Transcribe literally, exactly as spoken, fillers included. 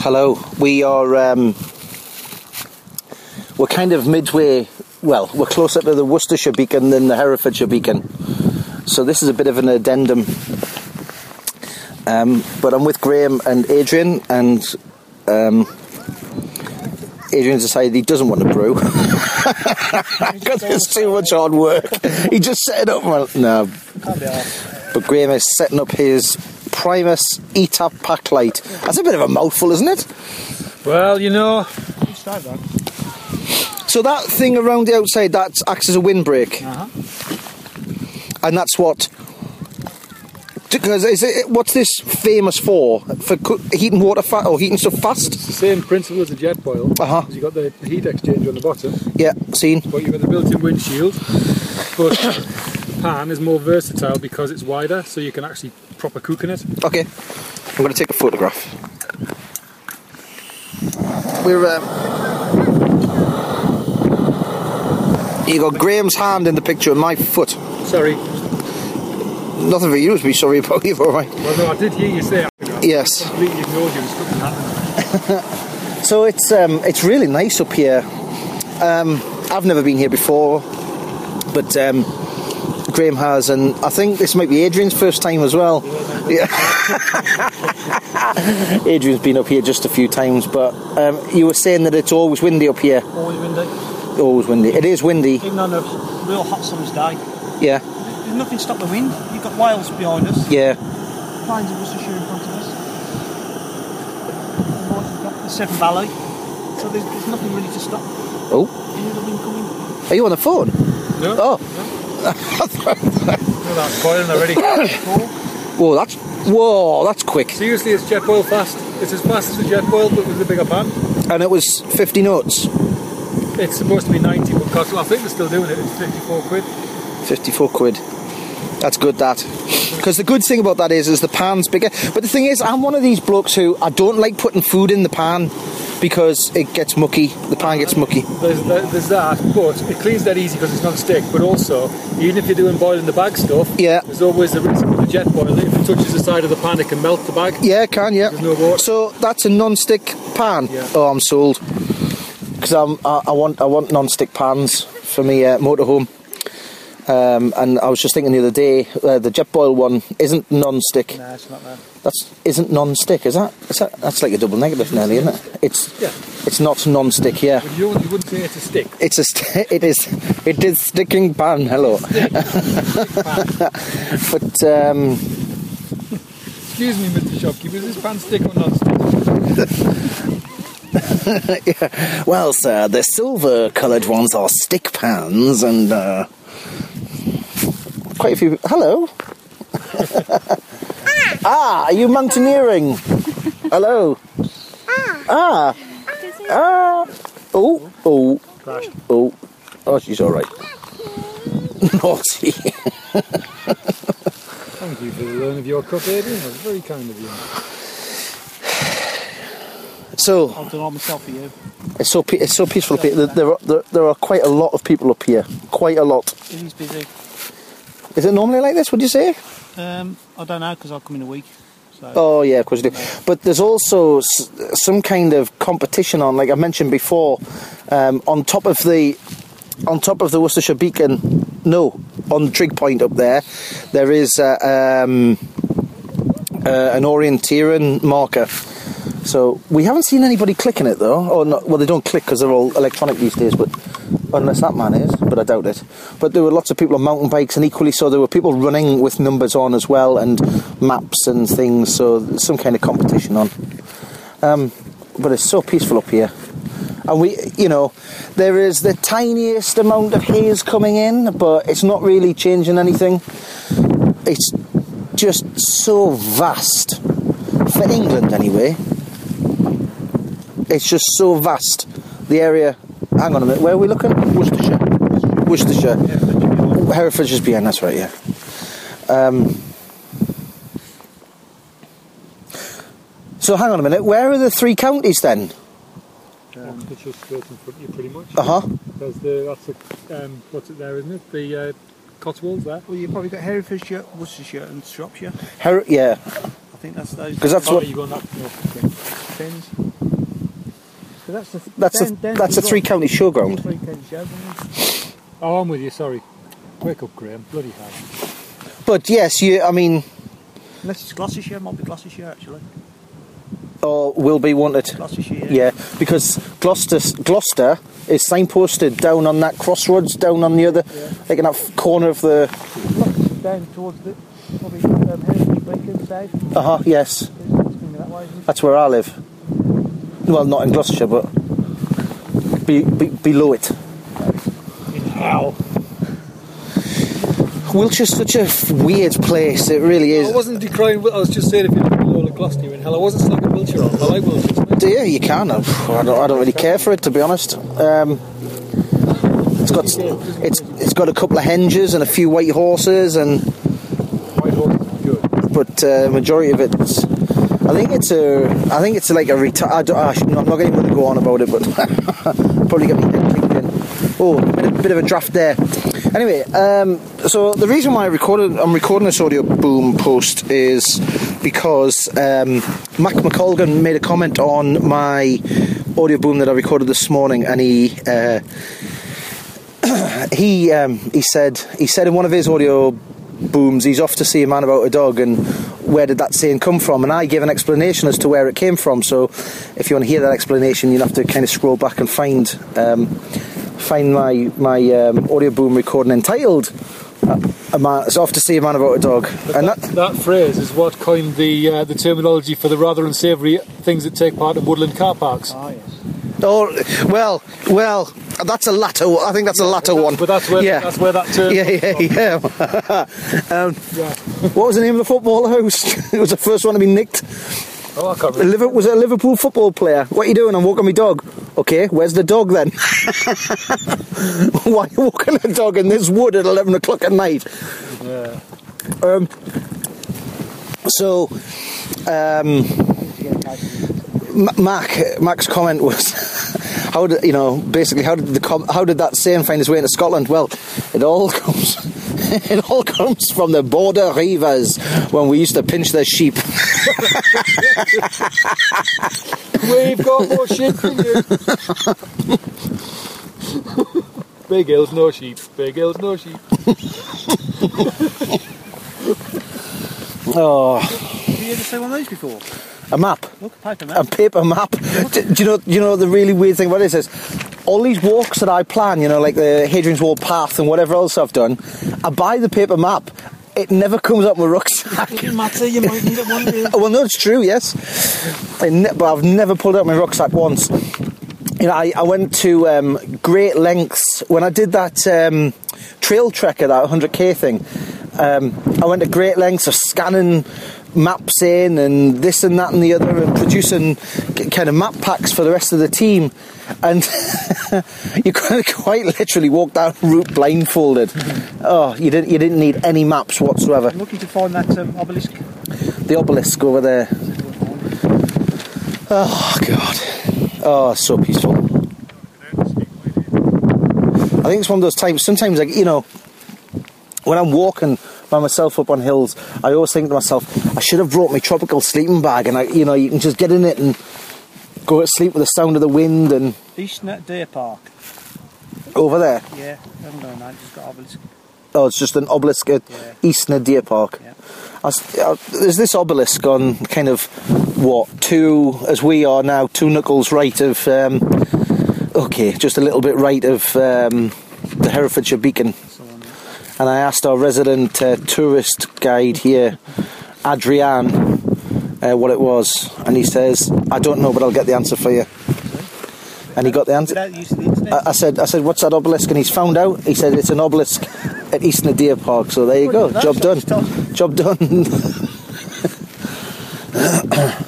Hello. We are um, we're kind of midway. Well, we're closer to the Worcestershire beacon than the Herefordshire beacon, so this is a bit of an addendum. Um, but I'm with Graham and Adrian, and um, Adrian's decided he doesn't want to brew because it's too much hard work. He just set it up. Well, no, but Graham is setting up his Primus E TAP pack light. That's a bit of a mouthful, isn't it? Well, you know. So that thing around the outside, that acts as a windbreak, Uh-huh. and that's what. Because is it, what's this famous for? For co- heating water fa- or heating stuff fast? It's the same principle as a jet boil. Uh huh. You've got the heat exchanger on the bottom. Yeah, seen. But you've got the built-in windshield. But the pan is more versatile because it's wider, so you can actually proper cook in it. Okay, I'm going to take a photograph. We're. Um, you got Graham's hand in the picture and my foot. Sorry. Nothing for you to be sorry about, you're alright. Well, no, I did hear you say it. Yes. I completely ignored you and stuck in hand. So it's um, it's really nice up here. Um, I've never been here before, but um, Graham has, and I think this might be Adrian's first time as well. Yeah. Adrian's been up here just a few times, but um, you were saying that it's always windy up here. Always windy. Always windy. It is windy. Even on a real hot summer's day. Yeah. There's nothing to stop the wind. You've got Wales behind us. Yeah. Plains of Worcestershire in front of us. We've got the Severn Valley. So there's, there's nothing really to stop. Oh. You hear the wind coming? Are you on the phone? No. Oh. No. No, that's boiling already. Whoa, that's whoa, that's quick. Seriously, it's jet boil fast. It's as fast as a jet boil, but with a bigger pan. And it was fifty knots. It's supposed to be ninety, but cost, I think they're still doing it. It's fifty-four quid. fifty-four quid. That's good, that. Because the good thing about that is, is the pan's bigger. But the thing is, I'm one of these blokes who, I don't like putting food in the pan because it gets mucky. The pan gets mucky. There's that, there's that but it cleans that easy because it's non-stick. But also, even if you're doing boiling the bag stuff, yeah, there's always the risk with the jet boil. If it touches the side of the pan, it can melt the bag. Yeah, it can, yeah. There's no water. So that's a non-stick pan? Yeah. Oh, I'm sold. Because I, I want I want non-stick pans for me uh, motorhome. Um, and I was just thinking the other day, uh, the jet boil one isn't non-stick. No, it's not there. That's isn't non-stick, is that? Is that? That's like a double negative, nearly, isn't it? It's yeah. It's not non-stick, yeah. But you, you wouldn't say it's a stick. It's a st- it is it is sticking pan. Hello. Stick. Stick pan. But um, excuse me, Mister Shopkeeper, is this pan stick or non-stick? yeah. Well, sir, the silver-coloured ones are stick pans, and uh, quite a few. Hello. Ah, are you mountaineering? Hello. Ah. Ah. Oh. Oh. Oh. Oh, she's all right. Naughty. Thank you for the loan of your cup, Adrian. That was very kind of you. So I'll do it all myself for you. it's so pe- it's so peaceful up here. There, there, are, there, there are quite a lot of people up here. Quite a lot. It is busy. Is it normally like this? Would you say? Um, I don't know because I'll come in a week. So. Oh yeah, of course you do. But there's also s- some kind of competition on, like I mentioned before, um, on top of the on top of the Worcestershire beacon. No, on Trig Point up there, there is uh, um, uh, an orienteering marker. So we haven't seen anybody clicking it though. Or not, well, they don't click because they're all electronic these days. But unless that man is, but I doubt it. But there were lots of people on mountain bikes, and equally so there were people running with numbers on as well, and maps and things. So there's some kind of competition on. Um, but it's so peaceful up here, and we, you know, there is the tiniest amount of haze coming in, but it's not really changing anything. It's just so vast for England, anyway. It's just so vast. The area. Hang on a minute. Where are we looking? Worcestershire. Worcestershire. Herefordshire. Herefordshire's behind. That's right. Yeah. Um, so hang on a minute. Where are the three counties then? Um, it's just straight in front of you, pretty much. Uh huh. There's the that's a, um, what's it there, isn't it? The uh, Cotswolds there. Well, you've probably got Herefordshire, Worcestershire, and Shropshire. Her- yeah. I think that's those. Because that's Oh, what. you going that north? Depends. 'cause that's the th- That's down, a down that's to a three Rock. county showground. Three county showground. Oh, I'm with you. Sorry. Wake up, Graham. Bloody hell. But yes, you. I mean, Unless it's Gloucestershire, might be Gloucestershire actually. or will be wanted. Gloucestershire. Yeah, because Gloucester Gloucester is signposted down on that crossroads, down on the other, Yeah. like in that f- corner of the. Down towards the probably um, Heritage Beacon south. Uh huh. Yes, It's coming that way, isn't it? that's where I live. Well, not in Gloucestershire, but be, be, below it. In hell. Wiltshire's such a f- weird place. It really is. I wasn't decrying. I was just saying if you're below Gloucester, you're in hell. I wasn't slagging Wiltshire off. I like Wiltshire. Do you? You can. I don't. I don't really care for it, to be honest. Um, it's got it's it's got a couple of henges and a few white horses, and White horse is good. but uh, majority of it's. I think it's a. I think it's like a retire. I don't, I should, I'm not going to go on about it, but probably get me head kicked in. Oh, a bit, of, bit of a draft there. Anyway, um, so the reason why I recorded, I'm recording this audio boom post is because um, Mac McColgan made a comment on my audio boom that I recorded this morning, and he uh, he um, he said he said in one of his audio booms he's off to see a man about a dog, and where did that saying come from? And I gave an explanation as to where it came from. So if you want to hear that explanation, you'll have to kind of scroll back and find. Um, find my my um, audio boom recording entitled uh, a man, it's off to see a man about a dog. But and that, that, that phrase is what coined the uh, the terminology for the rather unsavoury things that take part in woodland car parks. Ah, yes. oh well well that's a latter I think that's a latter one, But that's where yeah. that's where that term. yeah yeah yeah um, Yeah. what was the name of the football house? It was the first one to be nicked. Oh, I can't A remember. Liver- was it a Liverpool football player? What are you doing? I'm walking my dog. Okay, where's the dog then? Why are you walking the dog in this wood at eleven o'clock at night? Yeah. Um, so, um, M- Mac, Mac's comment was, how did you know? Basically, how did the com- how did that saying find its way into Scotland? Well, it all comes, it all comes from the border reivers when we used to pinch their sheep. We've got more sheep than you. Big hills, no sheep. Big hills, no sheep. Oh, Have you ever seen one of these before? a map. Look, paper A map. paper map. Do, do you know? Do you know the really weird thing about it is, all these walks that I plan, you know, like the Hadrian's Wall path and whatever else I've done, I buy the paper map. It never comes up my rucksack. It doesn't matter, you might need it one day. Oh, well, no, it's true. Yes, I ne- but I've never pulled out my rucksack once. You know, I, I went to um, great lengths when I did that um, trail trekker, that one hundred k thing. Um, I went to great lengths of scanning maps in and this and that and the other, and producing k- kind of map packs for the rest of the team. And you quite, quite literally walked down route blindfolded. Oh, you didn't you didn't need any maps whatsoever. I'm looking to find that um, obelisk. The obelisk over there. Oh God. Oh, so peaceful. I think it's one of those times. Sometimes, like you know, when I'm walking by myself up on hills, I always think to myself, I should have brought my tropical sleeping bag, and I, you know, you can just get in it and go to sleep with the sound of the wind and Eastnet Deer Park. over there. Yeah, I haven't done that, just got obelisk. Oh, it's just an obelisk at Yeah. Eastner Deer Park. Yeah. I s- uh, there's this obelisk on kind of what two, as we are now, two knuckles right of. Um, okay, just a little bit right of um, the Herefordshire Beacon. So on, yeah. And I asked our resident uh, tourist guide here, Adrian, uh, what it was, and he says, "I don't know, but I'll get the answer for you." And he got the answer. Without using the internet. I, I said, "I said, what's that obelisk?" And he's found out. He said it's an obelisk at Eastner Deer Park. So there you go, Well, job that's done. done. Job done.